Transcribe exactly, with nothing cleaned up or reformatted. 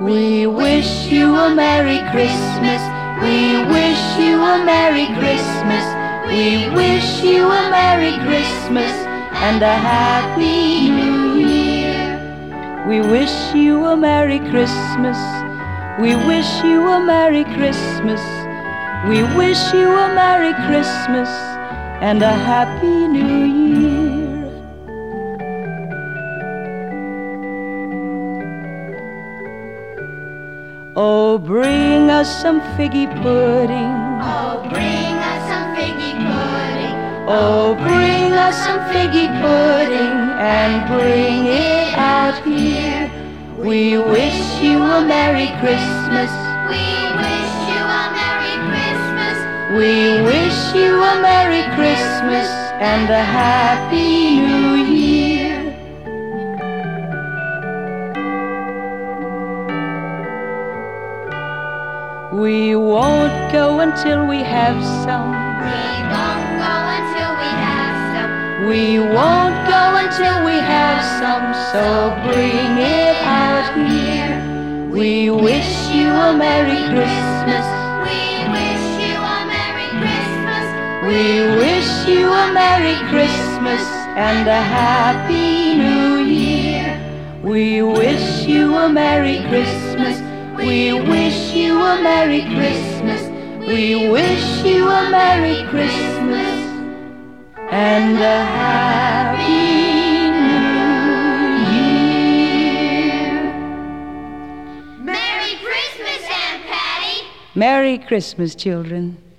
We wish you a Merry Christmas. We wish you a Merry Christmas. We wish you a Merry Christmas and a Happy New Year. We wish you a Merry Christmas. We wish you a Merry Christmas. We wish you a Merry Christmas and a Happy New Year. Oh, bring us some figgy pudding. Oh, bring us some figgy pudding. Oh, bring us some figgy pudding and bring it out here. We wish you a Merry Christmas. We wish you a Merry Christmas. We wish you a Merry Christmas and a Happy New Year. We won't go until we have some. We won't go until we have some. We won't go until we have some, so bring it out here. We wish you a Merry Christmas. We wish you a Merry Christmas. We wish you a Merry Christmas and a Happy New Year. We wish you a Merry Christmas. We wish you a Merry Christmas. We wish you a Merry Christmas and a Happy New Year. Merry Christmas, Aunt Patty. Merry Christmas, children.